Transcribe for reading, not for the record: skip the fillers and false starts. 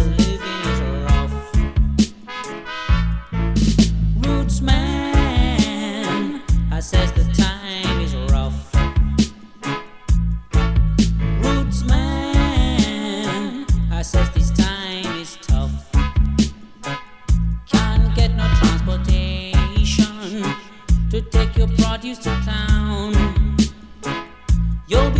living is rough. Roots man, I says the time is rough. Roots man, I says this time is tough. Can't get no transportation to take your produce to town. You'll